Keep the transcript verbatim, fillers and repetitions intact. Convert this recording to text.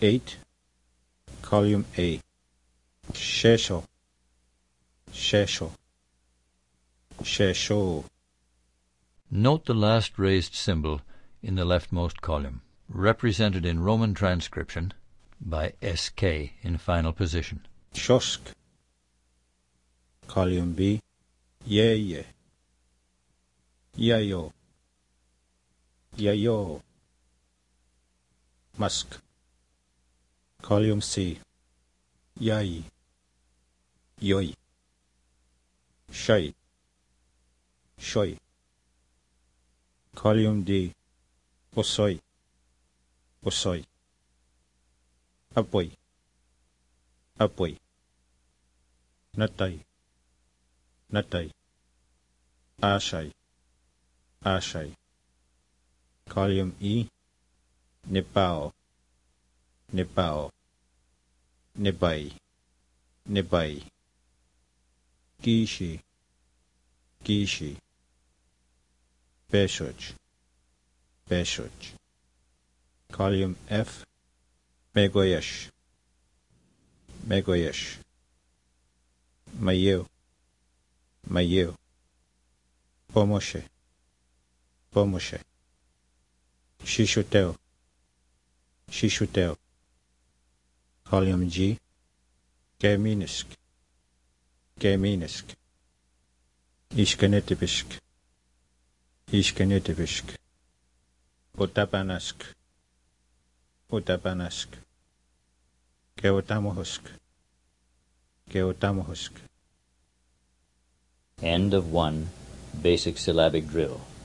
eight, column A. Shesho, shesho, shesho. Note the last raised symbol in the leftmost column, represented in Roman transcription by S K in final position. Shosk, column B. Ye ye, yayo, yayo. Musk, column C. Yai, yoi. Shai, shoi. Column D. Osoi, osoi. Apoy, apoy. Natay, natay. Ashai, ashai. Column E. Nepao, nepao. Nebai, nebai. Gishi, gishi. Peshoch, peshoch. Column F. Megoyesh, megoyesh. Mayo, mayo. Pomoshe, pomoshe. Shishuteo, shishuteo. Column G. Geminisk, geminisk. Ishkenetibishk, ishkenetibishk. Otapanask, otapanask. Keotamohusk, keotamohusk. End of one basic syllabic drill.